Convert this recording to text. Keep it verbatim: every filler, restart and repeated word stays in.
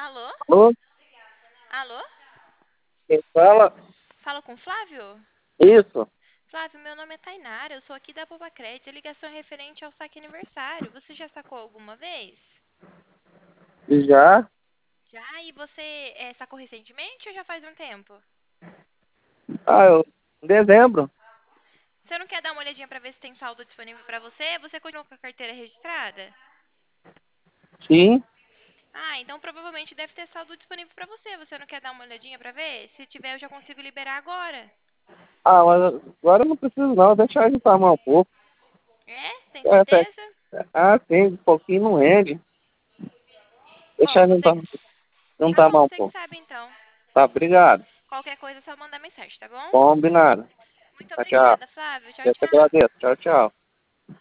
Alô? Alô? Alô? Quem fala? Fala com o Flávio? Isso. Flávio, meu nome é Tainara, eu sou aqui da Boba Crédito. A ligação é referente ao saque aniversário. Você já sacou alguma vez? Já? Já? E você é, sacou recentemente ou já faz um tempo? Ah, eu... em dezembro. Você não quer dar uma olhadinha pra ver se tem saldo disponível pra você? Você continua com a carteira registrada? Sim. Ah, então provavelmente deve ter saldo disponível pra você. Você não quer dar uma olhadinha pra ver? Se tiver, eu já consigo liberar agora. Ah, mas agora eu não preciso não. Deixa eu agitar mais um pouco. É? Tem É, até... certeza? Ah, sim, um pouquinho não rende. Deixa Bom, eu você juntar, que... Tá juntar bom, mais um você que pouco. sabe então. Tá, obrigado. Qualquer coisa é só mandar mensagem, tá bom? Combinado. Muito Tchau, tchau. obrigada, Flávio. Tchau, Eu te tchau. agradeço. Tchau, tchau.